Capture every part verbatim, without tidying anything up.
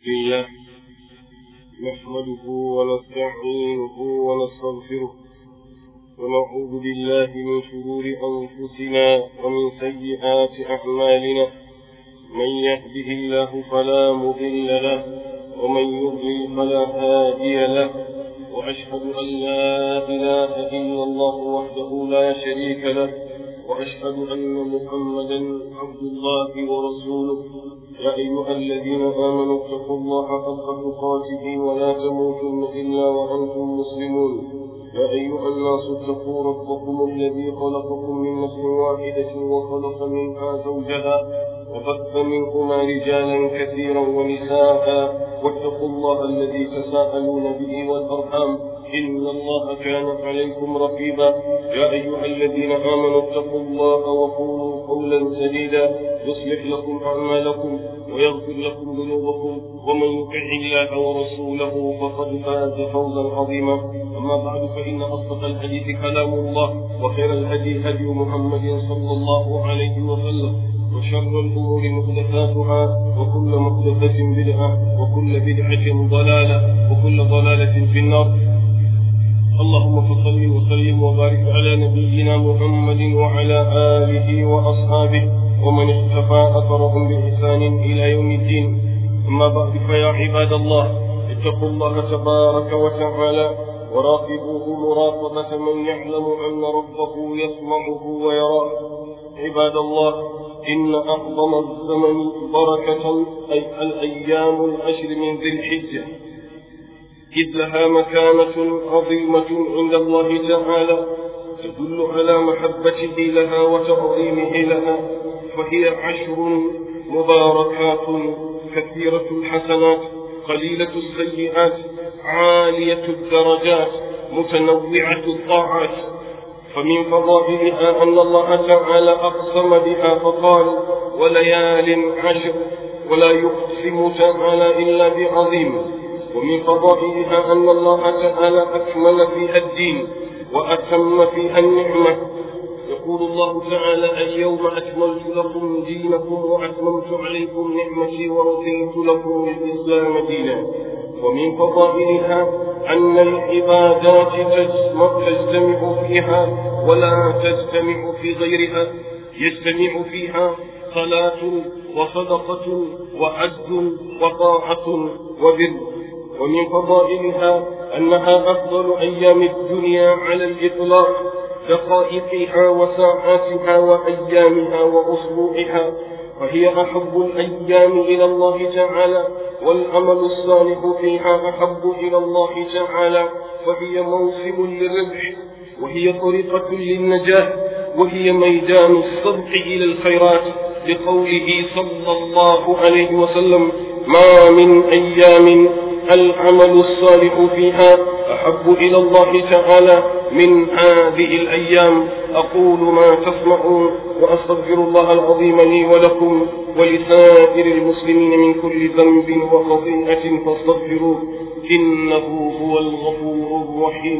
لله نحمده ونستعينه ونستغفره ونعوذ بالله من شرور أنفسنا ومن سيئات أعمالنا من يهده الله فلا مضل له ومن يضلل فلا هادي له وأشهد أن لا إله إلا الله وحده لا شريك له وأشهد أن محمدا عبد الله ورسوله يا أيها الذين آمنوا اتقوا الله حق تقاته ولا تموتن إلا وأنتم مسلمون يا أيها الناس اتقوا ربكم الذي خلقكم من نفس واحدة وخلق منها زوجها وبث منهما رجالا كثيرا ونساء واتقوا الله الذي تساءلون به والأرحام إن الله كان عليكم رقيبا يا أيها الذين آمنوا اتقوا الله وقولوا قولا سديدا يصلح لكم أعمالكم ويغفر لكم ذنوبكم ومن يطع الله ورسوله فقد فاز فوزا عظيما أما بعد فإن أصدق الحديث كلام الله وخير الهدي هدي محمد صلى الله عليه وسلم وشر الأمور محدثاتها وكل محدثة بدعة وكل بدعة ضلالة وكل ضلالة في النار اللهم صل وسلم وبارك على نبينا محمد وعلى آله وأصحابه ومن اختفى أثرهم بإحسان إلى يوم الدين أما بعد فيا عباد الله اتقوا الله تبارك وتعالى وراقبوه مراقبة من يعلم أن ربه يسمعه ويراه عباد الله إن أعظم الزمن بركة أي الأيام العشر من ذي الحجة إذ لها مكانة عظيمة عند الله تعالى تدل على محبته لها وتعظيمه لها فهي عشر مباركات كثيرة الحسنات قليلة السيئات عالية الدرجات متنوعة الطاعات فمن فضائلها أن الله تعالى أقسم بها فقال وليال عشر ولا يقسم تعالى إلا بعظيم ومن فضائلها أن الله تعالى أكمل فيها الدين وأتم فيها النعمة يقول الله تعالى اليوم أكملت لكم دينكم وأتممت عليكم نعمتي ورضيت لكم الإسلام دينا ومن فضائلها أن العبادات تجتمع فيها ولا تجتمع في غيرها يجتمع فيها صلاة وصدقة وحج وطاعة وبر ومن فضائلها أنها أفضل أيام الدنيا على الإطلاق دقائقها وساعاتها وأيامها وأسبوعها فهي أحب الأيام إلى الله تعالى والعمل الصالح فيها أحب إلى الله تعالى فهي موسم للربح وهي طريقة للنجاة وهي ميدان السبق إلى الخيرات لقوله صلى الله عليه وسلم ما من أيام العمل الصالح فيها أحب إلى الله تعالى من هذه الأيام أقول ما تسمعون وأستغفر الله العظيم لي ولكم ولسائر المسلمين من كل ذنب وخطيئة فاستغفروه إنه هو الغفور الرحيم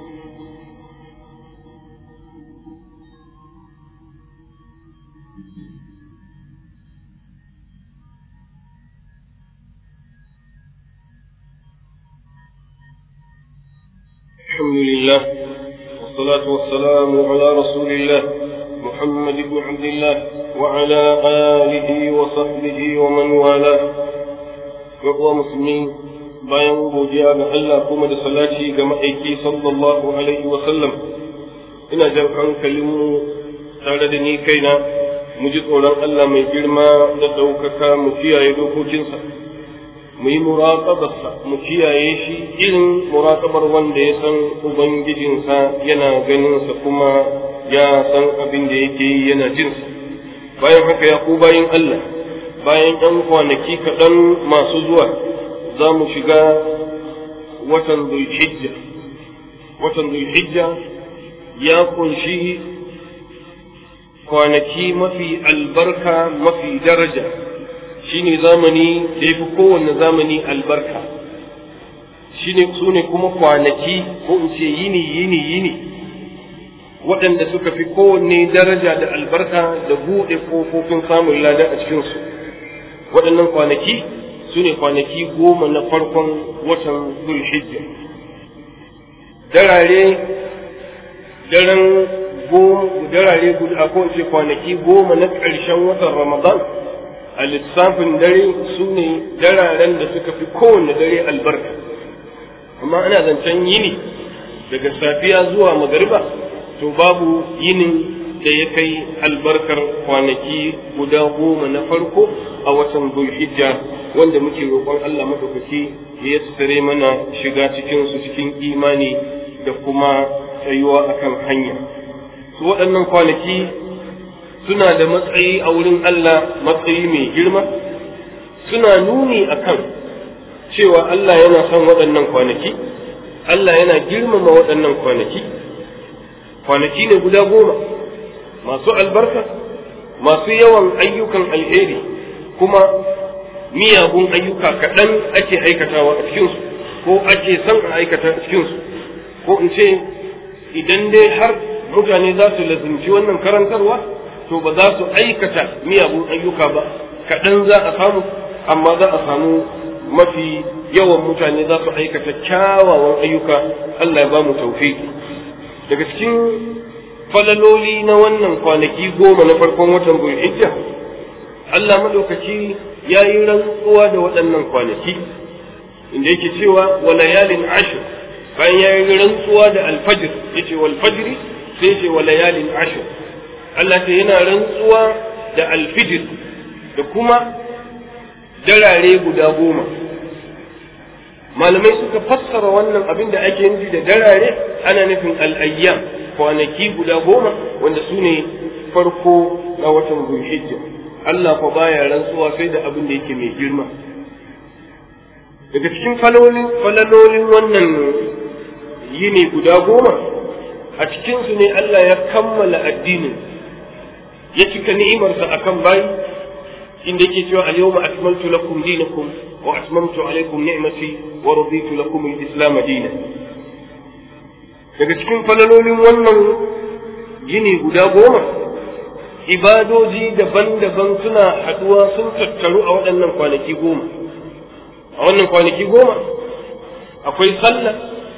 الحمد لله والصلاة والسلام على رسول الله محمد بن عبد الله وعلى آله وصحبه ومن والاه يقوى مسلمين bayan godiya ga Allah kuma da salati ga ma'aiki sallallahu alaihi wa sallam ina jan hankalinmu tare da ni kaina mu ji tsoron Allah mai girma da ɗaukaka mu kiyaye dokokinsa mu yi muraƙabarsa mu kiyaye shi irin muraƙabar wanda ya san ubangijinsa yana ganinsa kuma ya san abin da yake yi yana jinsa bayan haka ya ku bayin Allah bayan ɗan kwanaki kaɗan masu zuwa za mu shiga watan Dhul-Hijja watan Dhul-Hijja ya kunshi kwanaki mafi albarka mafi daraja shine zamani da yafi kowanne zamani albarka shine sune kuma kwanaki ko in ce yini yini yini waɗanda suka fi kowanne daraja da albarka da buɗe ƙofofin samun lada a cikinsu waɗannan kwanaki su ne kwanaki goma na farkon watan Zulhijja. Darare daren goma darare guda ko ce kwanaki goma na ƙarshen watan Ramadan a lissafin dare su ne dararen da suka fi kowanne dare albarka, amma ana zancen yini daga safiya zuwa magariba to babu yinin da ya kai albarkar kwanaki guda goma na farko a watan Zulhijja, wanda muke roƙon Allah madaukaki ya yassare mana shiga cikin su cikin imani da kuma tsayuwa akan hanya. Su waɗannan kwanaki suna da matsayi a wurin Allah, matsayi mai girma, suna nuni akan cewa Allah yana son waɗannan kwanaki, Allah yana girmama waɗannan kwanaki. Kwanaki ne guda goma masu albarka, masu yawan ayyukan alheri, kuma miyagun ayyuka kaɗan ake aikatawa a cikinsu ko ake son a aikata a cikinsu, ko in ce idan dai har mutane za su lazimci wannan karantarwa to ba za su aikata miyagun ayyuka ba, kaɗan za a samu, amma za a samu mafi yawan mutane za su aikata kyawawan ayyuka. Allah ya ba mu tawfiki. Daga cikin falaloli na wannan kwanaki goma na farkon watan Zulhijja, Allah madaukaki ya yi rantsuwa da waɗannan kwanaki inda yake cewa wa layalin ashr, bayan ya yi rantsuwa da alfajir yace wal fajri sai ce wa layalin ashr. Allah ta yana rantsuwa da alfijir da kuma darare guda goma. Malamai suka fassara wannan abin da ake nufi da darare ana nufin al'ayyam, kwanaki guda goma wanda su ne farko na watan Zulhijja. Allah fa baya rantsuwa sai da abin da yake mai girma. Daga cikin falalolin wannan yini guda goma, a cikinsu ne Allah ya kammala addinin, ya cika ni'imarsa akan bayi, inda yake cewa al-yawma akmaltu lakum dinakum wa atmamtu alaykum ni'mati wa raditu lakum al-islam dinan. Daga cikin falalolin wannan yini guda goma, ibadoji daban-daban suna haduwa sun tattaru a waɗannan kwanaki goma. A wannan kwanaki goma akwai sallah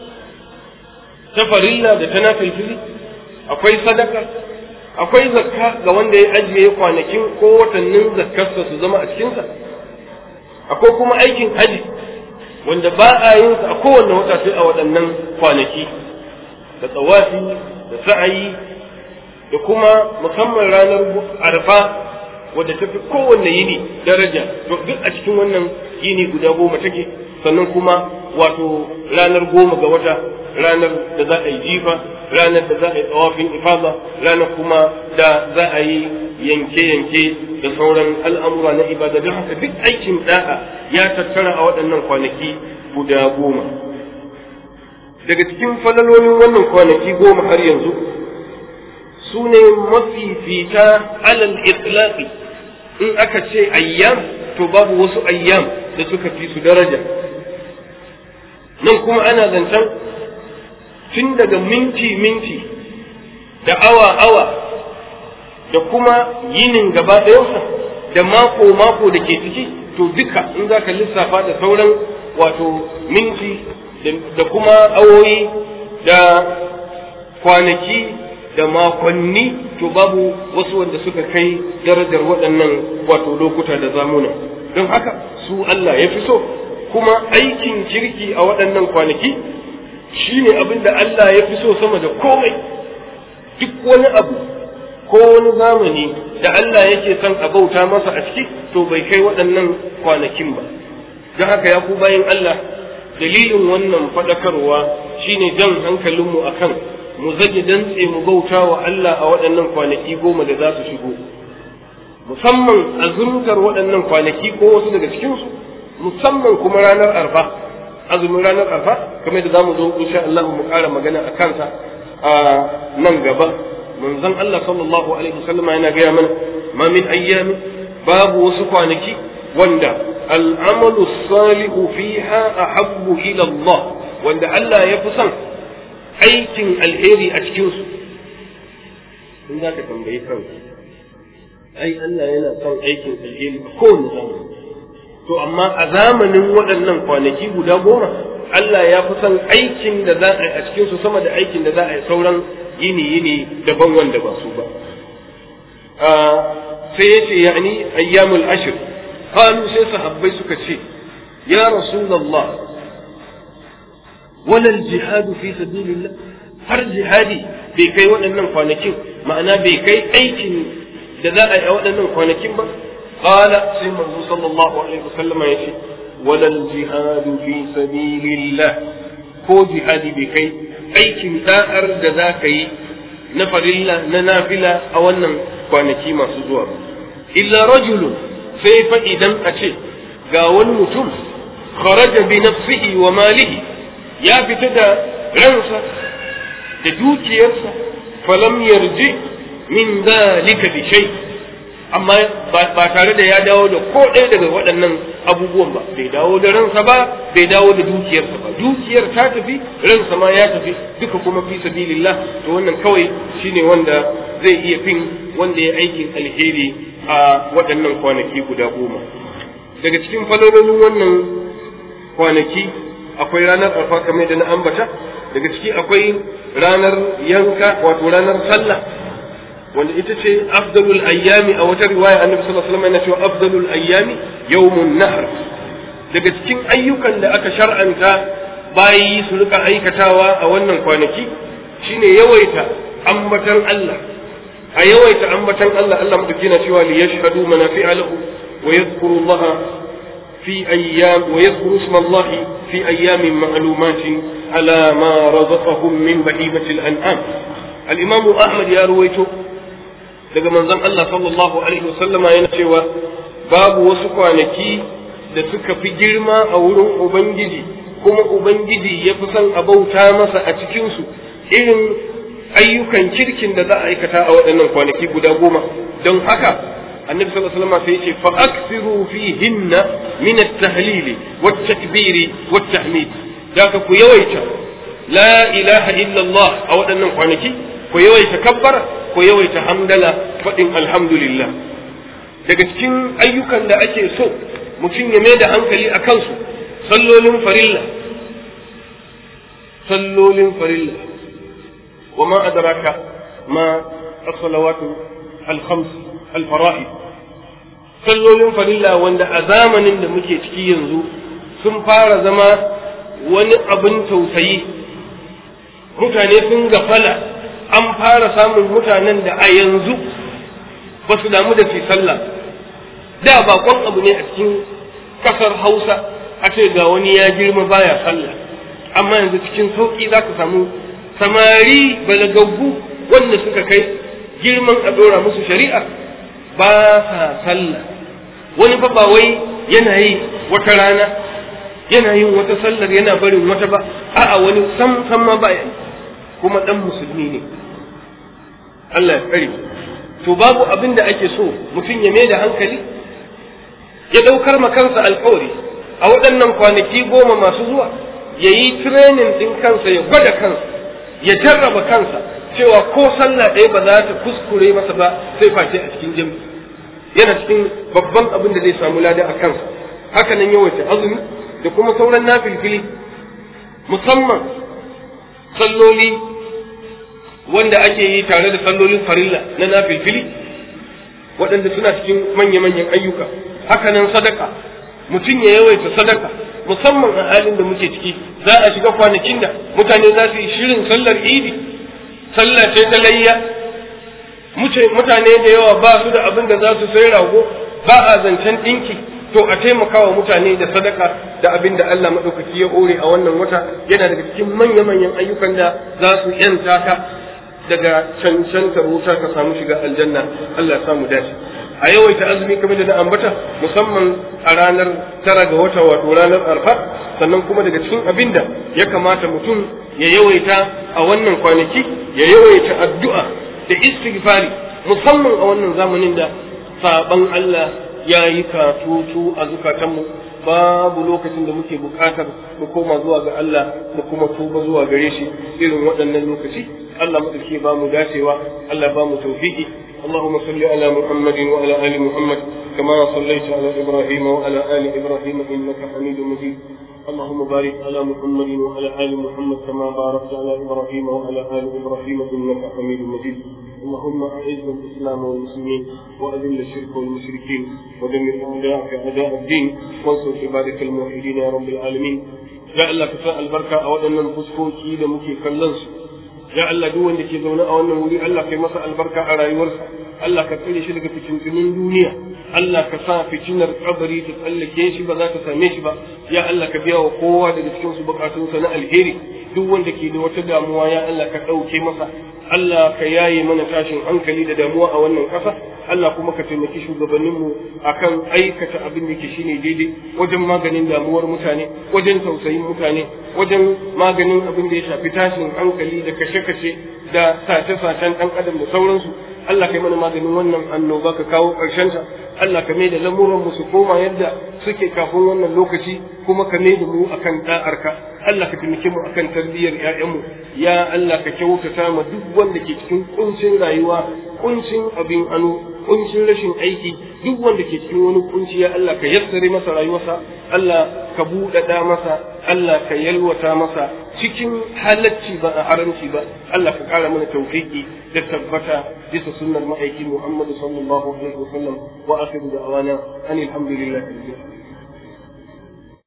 ta farilla da ta nafilfili, akwai sadaka, akwai zakka ga wanda ya ajiye kwanakin ko watannin zakkarsa su zama a cikinsa, akwai kuma aikin haji wanda ba a yin sa a kowanne wata sai a waɗannan kwanaki, da tsawafi da sa'ayi da kuma musamman ranar arfa wadda ta fi kowanne yini daraja, to duk a cikin wannan yini guda goma take. Sannan kuma wato ranar goma ga wata, ranar da za a yi jifa, ranar da za a yi tsawafin ifada, ranar kuma da za a yi yanke-yanke da sauran al'amura na ibada. Don haka duk aikin da'a ya tattara a waɗannan kwanaki guda goma. Daga cikin falalolin wannan kwanaki goma har yanzu su ne mafifita alal itlaqi. In aka ce ayyam to babu wasu ayyam da suka fi su daraja. Nan kuma ana zancen tun daga minti-minti da awa-awa da kuma yinin gaba ɗayansa da mako-mako da ke ciki, to duka in za ka lissafa da sauran wato minti da kuma awoyi da kwanaki da makonni, to babu wasu wanda suka kai darajar waɗannan wato lokuta da zamuna. Don haka su Allah ya fi so, kuma aikin kirki a waɗannan kwanaki shine abin da Allah ya fi so sama da komai. Duk wani abu ko wani zamani da Allah yake son a bauta masa a ciki, to bai kai waɗannan kwanakin ba. Don haka ya ku bayin Allah, dalilin wannan faɗakarwa shine jan hankalinmu akan mu zage dantse mu bauta wa Allah a waɗannan kwanaki goma da za su shigo, musamman azumtar waɗannan kwanaki ko wasu daga cikinsu, musamman kuma ranar arfa, azumin ranar arfa, kamar da za mu zo insha Allah mu ƙara magana a kansa a nan gaba. Manzon Allah sallallahu alaihi wasallam yana gaya mana ma min ayyami, babu wasu kwanaki wanda al'amalu salihu fiha ahabbu ila Allah, wanda Allah ya fi son aikin alheri a cikinsu. In za ka tambayi kanka, ai Allah yana son aikin alheri a kowane zamani, to amma a zamanin waɗannan kwanaki guda goma Allah ya fi son aikin da za a yi a cikin su sama da aikin da za a yi sauran yini yini daban wanda ba su ba sai yace yani ayyamul ashr qalu sai sahabbai suka ce ya rasulullah wala al-jihad fi sabilillah har jihadi bai kai waɗannan kwanakin ma'ana bai kai aikin da za a yi a waɗannan kwanakin ba qala sai manzo sallallahu alaihi wasallam ya ce wala al-jihad fi sabilillah ko jihadi bai kai aikin da'ar da za ka yi na farilla na nafila a wannan kwanaki masu zuwa illa rajulun sai fa idan a ce ga wani mutum kharaja bi nafsihi wa malihi ya fita da ransa da dukiyarsa falam yarji min dalika bi shay amma ba tare da ya dawo da ko ɗaya daga waɗannan abubuwan ba bai dawo da ransa ba bai dawo da dukiyarsa ba dukiyar ta tafi ransa ma ya tafi duka kuma fi sabilillah to wannan kawai shine wanda zai iya fin wanda ya aikin alheri a waɗannan kwanaki guda goma daga cikin falolin wannan kwanaki akwai ranar arfa kamar da na ambata daga ciki akwai ranar yanka wato ranar sallah wanda ita ce afdalul ayyami a wata riwaya annabi sallallahu alaihi wasallam yana cewa afdalul ayyami yawmun nahr daga cikin ayyukan da aka shar'anta bayi su rika aikatawa a wannan kwanaki shine yawaita ambatan Allah a yawaita ambatan Allah Allah mutuki na cewa li yashhadu manafi'a lahu wa yadhkuru Allah fi ayyam wa yadhkuru isma Allah fi ayyamin ma'lumatin ala ma razaqahum min bahimatil an'am al-imam Ahmad ya ruwaito daga manzon Allah sallallahu alaihi wasallama yana cewa babu wasu kwanaki da suka fi girma a wurin Ubangiji kuma Ubangiji ya fi son a bauta masa a cikinsu irin ayyukan kirkin da za a aikata a waɗannan kwanaki guda goma don haka annabi sallallahu alaihi wasallam sai ya ce fa akthiru fihinna min at-tahlili wat-takbiri wat-tahmid daga ku yawaita la ilaha illa Allah a waɗannan kwanaki ku yawaita kabbara ku yawaita hamdala faɗin alhamdulillah daga cikin ayyukan da ake so mutum ya mai da hankali a kansu sallolin farilla sallolin farilla wa ma adraka ma as-salawatu al-khams al-fara'id sallolin farilla wanda a zamanin da muke ciki yanzu sun fara zama wani abin tausayi mutane sun gafala an fara samun mutanen da a yanzu ba su damu da su sallah da bakon abu ne a cikin kasar Hausa a ce ga wani ya girma baya sallah amma yanzu cikin sauki za ka samu samari balagaggu wanda suka kai girman a dora musu shari'a ba sa sallah wani fa ba wai yana yi wata rana yana yin wata sallar yana barin wata ba a'a wani sam sam ma baya kuma dan musulmi ne Allah ya tsare to babu abin da ake so mutum ya mai da hankali ya daukar ma kansa alƙawari a waɗannan kwanaki goma masu zuwa ya yi training ɗin kansa ya gwada kansa ya jarraba kansa cewa ko sallah ɗaya ba za ta kuskure masa ba sai face a cikin jami'i yana cikin babban abin da zai samu lada a kansa haka nan yawaita azumi da kuma sauran nafilfili musamman salloli wanda ake yi tare da sallolin farilla na nafilfili waɗanda suna cikin manya-manyan ayyuka haka nan sadaka mutum ya yawaita sadaka musamman a halin da muke ciki za a shiga kwanakin da mutane za su yi shirin sallar idi sallah ce ta layya mutane da yawa ba su da abin da za su sai rago ba a zancen ɗinki to a taimakawa mutane da sadaka da abin da Allah maɗaukaki ya hore a wannan wata yana daga cikin manya-manyan ayyukan da za su yanta ka daga cancantar wuta ka samu shiga aljanna Allah ya samu dace a yawaita azumi kamar da na ambata musamman a ranar tara ga wata wato ranar arfa sannan kuma daga cikin abin da ya kamata mutum ya yawaita a wannan kwanaki ya yawaita addu'a da istighfari musamman a wannan zamanin da saban Allah ya yi katutu a zukatanmu babu lokacin da muke bukatar mu koma zuwa ga Allah mu kuma tuba zuwa gare shi irin waɗannan lokaci Allah mu ba mu dacewa Allah ba mu tawfiki اللهم صل على محمد وعلى آل محمد كما صليت على إبراهيم وعلى آل إبراهيم إنك حميد مجيد اللهم بارك على محمد وعلى آل محمد كما باركت على إبراهيم وعلى آل إبراهيم إنك حميد مجيد اللهم أعز الإسلام والمسلمين وأذل الشرك والمشركين ودمر أعداءك أعداء الدين وانصر عبادك الموحدين يا رب العالمين يا الله كفاء البركة أودنا نفسكم كيد مكي كلنس يا الله دون لكي زونا أودنا ولي الله كي مسأ البركة على يورث الله كتقلي شرك في تنزلين دنيا الله كسا في جنر قبري تتقلي كيشي بذاك ساميش با يا الله كبيا وقوة لكي سبقاتون سنة الهيري دون لكي دوتدا موايا الله كتوكي مسأ Allah ka yaye mana tashin hankali da damuwa a wannan ƙasa Allah kuma ka taimaki shugabanninmu akan aikata abin da ke shine daidai wajen maganin damuwar mutane wajen tausayin mutane wajen maganin abin da ya shafi tashin hankali da kashe-kashe da sace-sacen ɗan adam da sauransu Allah kai mana maganin wannan annoba ka kawo ƙarshen ta Allah ka mai da lamuran mu su koma yadda suke kafin wannan lokaci kuma ka mai da mu akan da'arka Allah ka taimake mu akan tarbiyyar ƴaƴanmu ya Allah ka kyautata ma duk wanda ke cikin kuncin rayuwa kuncin abin anu kuncin rashin aiki duk wanda ke cikin wani kunci ya Allah ka yassare masa rayuwarsa Allah ka buɗaɗa masa Allah ka yalwata masa cikin halacci ba a haramci ba Allah ka ƙara mana tawfiki da tabbata bisa sunnar ma'aiki Muhammad sallallahu alaihi wasallam wa akhiru da'wana anil hamdulillahi